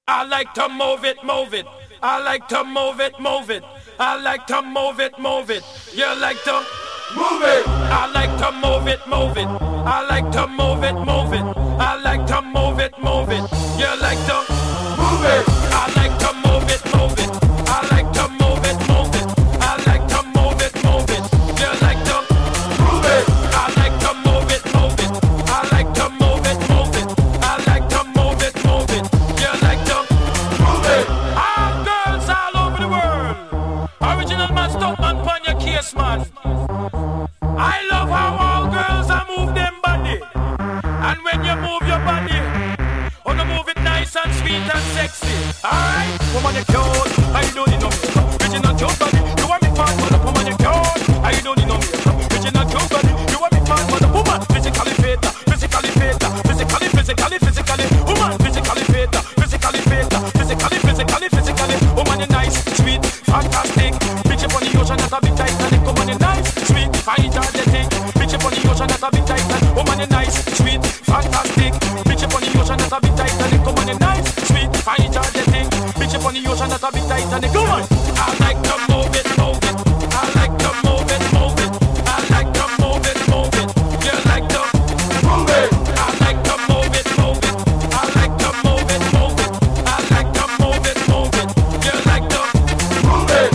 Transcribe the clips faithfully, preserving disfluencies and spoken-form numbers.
I like to move it, move it. I like to move it, move it. I like to move it, move it. You like to move it. I like to move it, move it. I like to move it, move it. I like to move it, move it. You like to move it. I like to move it, move it. I like to move it, move it. I like to move it, move it. You like to move it. I like to move it, move it. I like to move it, move it. I like to move it, move it. You like to move it. All girls all over the world. Original man, stop man, pon your case, man. I love how all girls are move them body. And when you move your body, oh, you move it nice and sweet and sexy. Alright? Woman, you cute. I don't need no makeup. Original cute body. You want me fat, mother. Woman, you cute. I don't need no makeup. Original cute body. You want me fat, mother. Woman, physically fit. Physically fit. Physically, physically, physically. Woman, physically fit. Physically fit. Physically, physically, physically. Woman, you nice, sweet, fantastic. Bitch up on the ocean, that's a big Titanic. Woman, you nice, sweet, energetic. Bitch up on the ocean, that's a big Titanic. Woman, you nice, sweet, fantastic. Bitch up on the ocean, that's a big Titanic. Woman, you nice, sweet, energetic. Bitch up on the ocean, that's a big Titanic. Come on. I like to move it, move it. I like to move it, move it. I like to move it, move it. You like to move it. I like to move it, move it. I like to move it, move it. I like to move it, move it. You like to move it.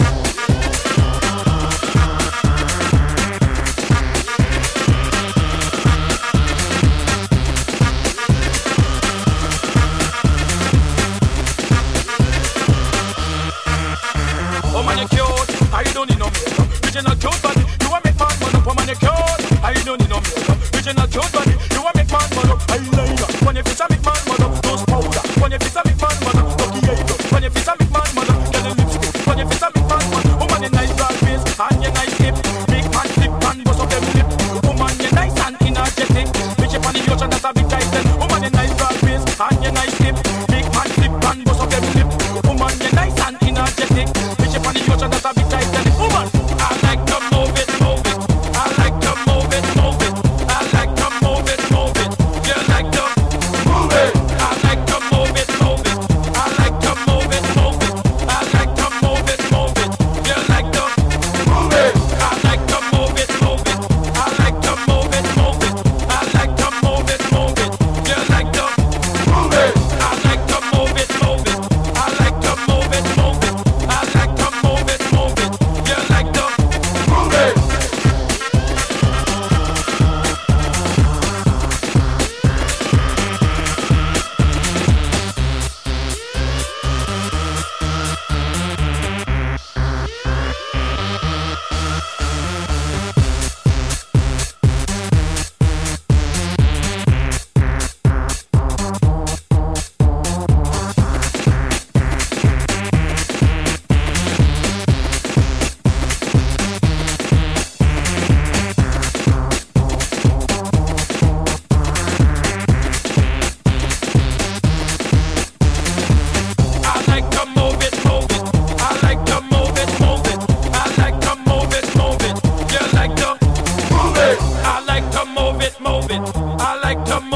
Woman, you cute. I don't need no makeup. Original cute body. You want make man man up. Woman, you cute. I don't need no makeup. Original cute body. You want make man man up. Eyeliner. When you fit a make man man up. Nose powder. When you fit a make man man up. Lucky eyebrow. When you fit a make man man up. Get a lipstick. When you fit a make man man up. Woman, you nice broad face and you nice hip. Make man flip and bust up them lip. Woman, you nice and energetic. Bitch up on the ocean, that's a big titan. Woman, you nice broad face and you nice hip. Make man flip and bust up them lip. Woman, you nice and energetic. Bitch up on the ocean, that's a big titan. Woman, I like to move it, move it. I like to move it, move it. I like to move it, move it. You like to move it. I like to move it, move it. I like to move it, move it. I like to move it, move it. You like to move it. I like to move it, move it. I like to move it, move it. I like to move it, move it. You like to move it. I like to move it, move it. I like to move it, move it. I like to move it, move it. You like to move it. I like to move it, move it. I like to move it, move it. I like to move it, move it. You like to move it. I like to move it, move it. I like to